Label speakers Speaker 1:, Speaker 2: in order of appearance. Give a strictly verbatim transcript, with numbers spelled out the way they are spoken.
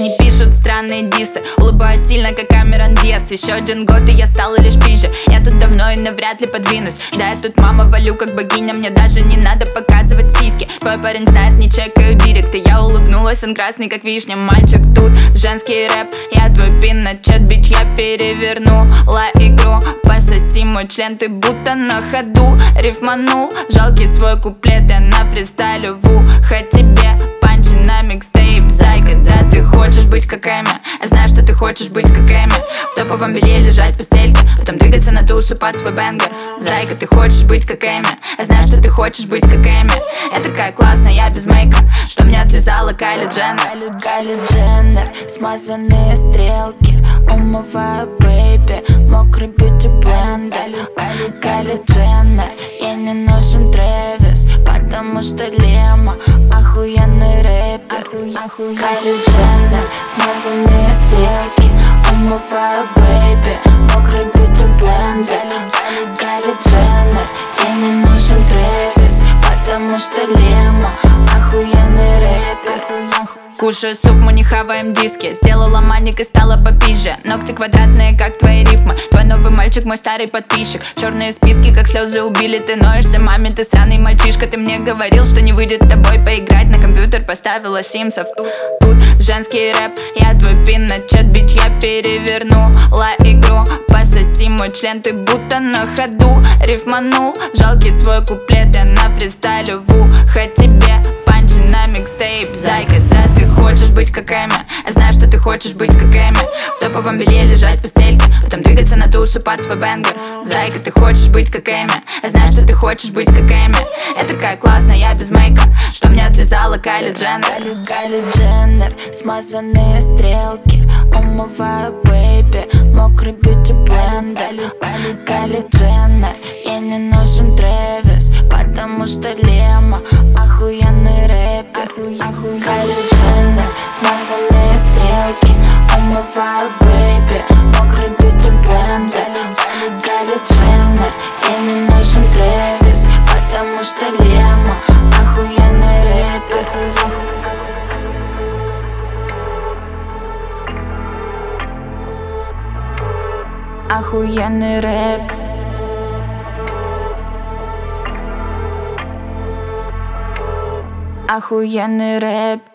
Speaker 1: Они пишут странные дисы, улыбаюсь сильно, как Камерон Диас. Еще один год, и я стала лишь пизже. Я тут давно и навряд ли подвинусь. Да, я тут мама валю, как богиня. Мне даже не надо показывать сиськи. Твой парень знает, не чекаю директ. И я улыбнулась, он красный, как вишня. Мальчик тут, женский рэп. Я твой пин на чат, бич, я перевернула игру. Пососи мой член, ты будто на ходу рифманул. Жалкий свой куплет, я на фристайлю в ухо тебе. Панчи на микстейп, зайка, да ты хочешь быть как Эми. Я знаю, что ты хочешь быть как Эми. В топовом белье лежать в постельке, потом двигаться на тусу под свой бэнгер. Зайка, ты хочешь быть как Эми. Я знаю, что ты хочешь быть как Эми. Я такая классная, я без мейка, что мне отлизала Кайли Дженнер.
Speaker 2: Кайли Дженнер, смазанные стрелки, умываю бэйби, мокрый бьюти блендер. Кайли Дженнер, ей не нужен Трэвис, потому что Лема охуенный рэпер. Кайли Дженнер, смазанные стрелки, умываю бэйби, мокрый бьюти блендер. Кайли Дженнер, ей не нужен Трэвис, потому что Лема охуенный рэпер.
Speaker 1: Кушаю суп, мы не хаваем диски. Сделала маник и стала попизже. Ногти квадратные, как твои рифмы. Твой новый мальчик, мой старый подписчик. Черные списки, как слезы убили. Ты ноешься, маме, ты сраный мальчишка. Ты мне говорил, что не выйдет с тобой поиграть. На компьютер поставила симсов. Тут, тут женский рэп. Я твой пин на чат, бич, я перевернула игру. Пососи мой член, ты будто на ходу рифманул. Жалкий свой куплет, я на фристайлю в ухо тебе. Панчи на микстейп, зайка, да ты хочешь быть как Эми. Я знаю, что ты хочешь быть как Эми. В топовом белье лежать в постельке, потом двигаться на тусу под свой бэнгер. Зайка, ты хочешь быть как Эми. Я знаю, что ты хочешь быть как Эми. Я такая классная, я без мейка, что мне отлизала Кайли Дженнер.
Speaker 2: Кайли Дженнер, смазанные стрелки, умываю бэйби, мокрый бьюти блендер. Кайли Дженнер, ей не нужен Трэвис, потому что Лема охуенный рэпер. Кайли Дженнер, смазанные стрелки, умываю бэйби, мокрый бьюти блендер. Кайли Дженнер, ей не нужен Трэвис, потому что Лема охуенный рэпер. Охуенный рэп. Охуенный рэп.